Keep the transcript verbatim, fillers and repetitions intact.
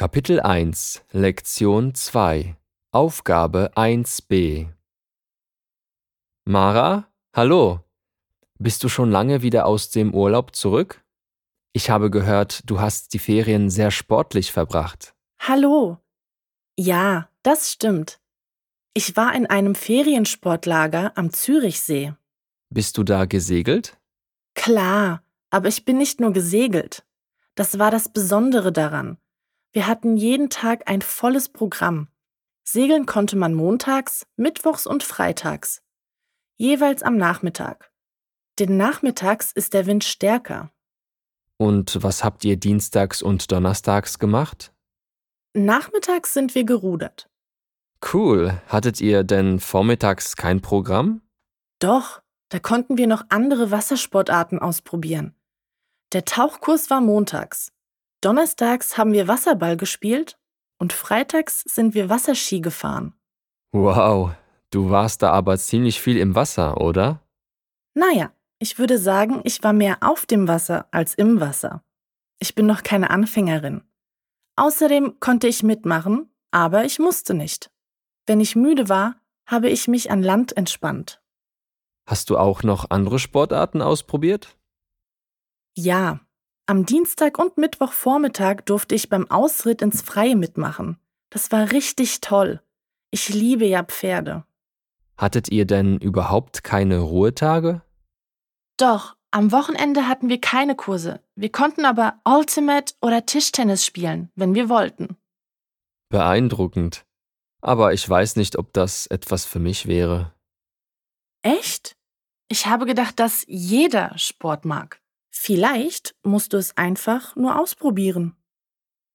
Kapitel eins, Lektion zwei, Aufgabe eins b. Mara, hallo. Bist du schon lange wieder aus dem Urlaub zurück? Ich habe gehört, du hast die Ferien sehr sportlich verbracht. Hallo. Ja, das stimmt. Ich war in einem Feriensportlager am Zürichsee. Bist du da gesegelt? Klar, aber ich bin nicht nur gesegelt. Das war das Besondere daran. Wir hatten jeden Tag ein volles Programm. Segeln konnte man montags, mittwochs und freitags. Jeweils am Nachmittag. Denn nachmittags ist der Wind stärker. Und was habt ihr dienstags und donnerstags gemacht? Nachmittags sind wir gerudert. Cool. Hattet ihr denn vormittags kein Programm? Doch, da konnten wir noch andere Wassersportarten ausprobieren. Der Tauchkurs war montags. Donnerstags haben wir Wasserball gespielt und freitags sind wir Wasserski gefahren. Wow, du warst da aber ziemlich viel im Wasser, oder? Naja, ich würde sagen, ich war mehr auf dem Wasser als im Wasser. Ich bin noch keine Anfängerin. Außerdem konnte ich mitmachen, aber ich musste nicht. Wenn ich müde war, habe ich mich an Land entspannt. Hast du auch noch andere Sportarten ausprobiert? Ja, am Dienstag und Mittwochvormittag durfte ich beim Ausritt ins Freie mitmachen. Das war richtig toll. Ich liebe ja Pferde. Hattet ihr denn überhaupt keine Ruhetage? Doch, am Wochenende hatten wir keine Kurse. Wir konnten aber Ultimate oder Tischtennis spielen, wenn wir wollten. Beeindruckend. Aber ich weiß nicht, ob das etwas für mich wäre. Echt? Ich habe gedacht, dass jeder Sport mag. Vielleicht musst du es einfach nur ausprobieren.